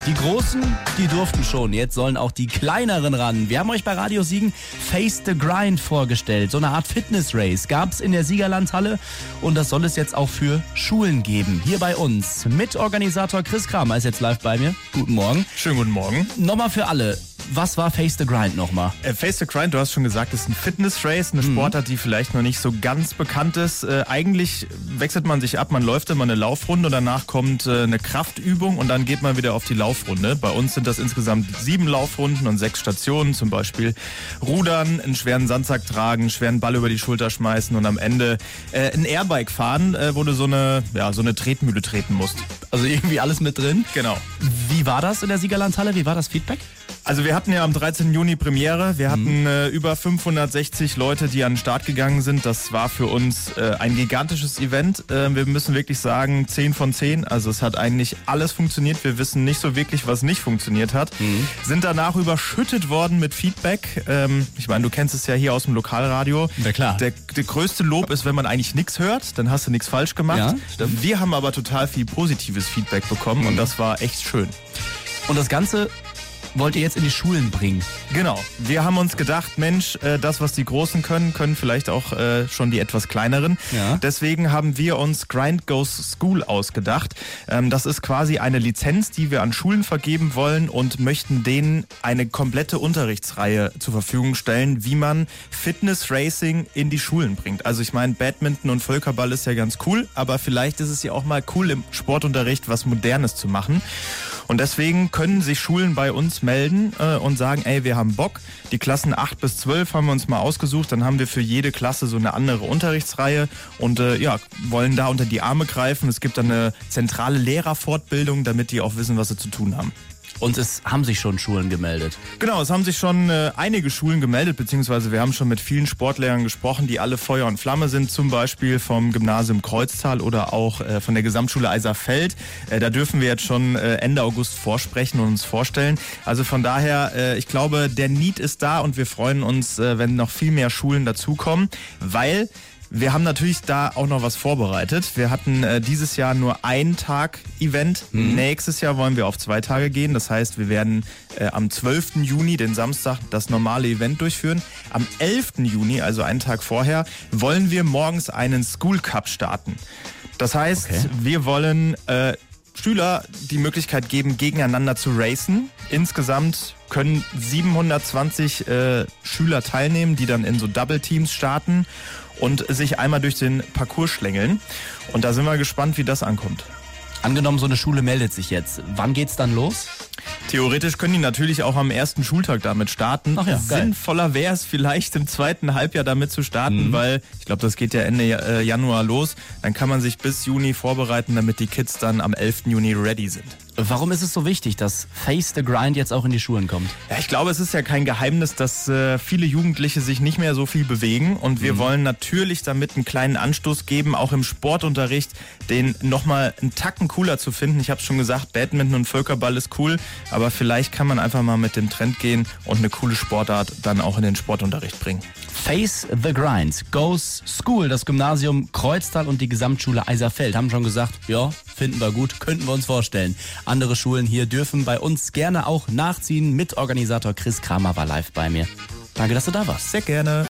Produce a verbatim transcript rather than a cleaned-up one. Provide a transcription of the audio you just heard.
Die Großen, die durften schon. Jetzt sollen auch die Kleineren ran. Wir haben euch bei Radio Siegen Face the Grind vorgestellt. So eine Art Fitness-Race gab's in der Siegerlandhalle. Und das soll es jetzt auch für Schulen geben. Hier bei uns. Mitorganisator Chris Kramer ist jetzt live bei mir. Guten Morgen. Schönen guten Morgen. Nochmal für alle. Was war Face the Grind nochmal? Äh, Face the Grind, du hast schon gesagt, ist ein Fitness-Race, eine mhm. Sportart, die vielleicht noch nicht so ganz bekannt ist. Äh, eigentlich wechselt man sich ab, man läuft immer eine Laufrunde und danach kommt äh, eine Kraftübung und dann geht man wieder auf die Laufrunde. Bei uns sind das insgesamt sieben Laufrunden und sechs Stationen, zum Beispiel Rudern, einen schweren Sandsack tragen, einen schweren Ball über die Schulter schmeißen und am Ende äh, ein Airbike fahren, äh, wo du so eine, ja, so eine Tretmühle treten musst. Also irgendwie alles mit drin? Genau. Wie war das in der Siegerlandhalle? Wie war das Feedback? Also wir hatten ja am dreizehnten Juni Premiere. Wir hatten mhm. äh, über fünfhundertsechzig Leute, die an den Start gegangen sind. Das war für uns äh, ein gigantisches Event. Äh, wir müssen wirklich sagen, zehn von zehn. Also es hat eigentlich alles funktioniert. Wir wissen nicht so wirklich, was nicht funktioniert hat. Mhm. Sind danach überschüttet worden mit Feedback. Ähm, ich meine, du kennst es ja hier aus dem Lokalradio. Ja, klar. Der, der größte Lob ist, wenn man eigentlich nichts hört, dann hast du nichts falsch gemacht. Ja, stimmt. Wir haben aber total viel positives Feedback bekommen mhm. und das war echt schön. Und das Ganze wollt ihr jetzt in die Schulen bringen? Genau. Wir haben uns gedacht, Mensch, äh, das, was die Großen können, können vielleicht auch äh, schon die etwas Kleineren. Ja. Deswegen haben wir uns Grind Goes School ausgedacht. Ähm, das ist quasi eine Lizenz, die wir an Schulen vergeben wollen und möchten denen eine komplette Unterrichtsreihe zur Verfügung stellen, wie man Fitness Racing in die Schulen bringt. Also ich meine, Badminton und Völkerball ist ja ganz cool, aber vielleicht ist es ja auch mal cool, im Sportunterricht was Modernes zu machen. Und deswegen können sich Schulen bei uns melden äh, und sagen, ey, wir haben Bock. Die Klassen acht bis zwölf haben wir uns mal ausgesucht. Dann haben wir für jede Klasse so eine andere Unterrichtsreihe und äh, ja, wollen da unter die Arme greifen. Es gibt dann eine zentrale Lehrerfortbildung, damit die auch wissen, was sie zu tun haben. Und es haben sich schon Schulen gemeldet. Genau, es haben sich schon äh, einige Schulen gemeldet, beziehungsweise wir haben schon mit vielen Sportlehrern gesprochen, die alle Feuer und Flamme sind, zum Beispiel vom Gymnasium Kreuztal oder auch äh, von der Gesamtschule Eiserfeld. Äh, da dürfen wir jetzt schon äh, Ende August vorsprechen und uns vorstellen. Also von daher, äh, ich glaube, der Need ist da und wir freuen uns, äh, wenn noch viel mehr Schulen dazukommen, weil wir haben natürlich da auch noch was vorbereitet. Wir hatten äh, dieses Jahr nur ein Tag Event. Mhm. Nächstes Jahr wollen wir auf zwei Tage gehen. Das heißt, wir werden äh, am zwölften Juni, den Samstag, das normale Event durchführen. Am elften Juni, also einen Tag vorher, wollen wir morgens einen School Cup starten. Das heißt, okay. wir wollen äh, Schüler die Möglichkeit geben, gegeneinander zu racen. Insgesamt können siebenhundertzwanzig äh, Schüler teilnehmen, die dann in so Double Teams starten und sich einmal durch den Parcours schlängeln. Und da sind wir gespannt, wie das ankommt. Angenommen, so eine Schule meldet sich jetzt. Wann geht's dann los? Theoretisch können die natürlich auch am ersten Schultag damit starten. Ach ja, sinnvoller wäre es vielleicht im zweiten Halbjahr damit zu starten, mhm. weil ich glaube, das geht ja Ende Januar los. Dann kann man sich bis Juni vorbereiten, damit die Kids dann am elften Juni ready sind. Warum ist es so wichtig, dass Face the Grind jetzt auch in die Schulen kommt? Ja, ich glaube, es ist ja kein Geheimnis, dass äh, viele Jugendliche sich nicht mehr so viel bewegen und wir mhm. wollen natürlich damit einen kleinen Anstoß geben, auch im Sportunterricht, den nochmal einen Tacken cooler zu finden. Ich habe es schon gesagt, Badminton und Völkerball ist cool, aber vielleicht kann man einfach mal mit dem Trend gehen und eine coole Sportart dann auch in den Sportunterricht bringen. Face the Grind Goes School, das Gymnasium Kreuztal und die Gesamtschule Eiserfeld haben schon gesagt, ja, finden wir gut, könnten wir uns vorstellen. Andere Schulen hier dürfen bei uns gerne auch nachziehen. Mitorganisator Chris Kramer war live bei mir. Danke, dass du da warst. Sehr gerne.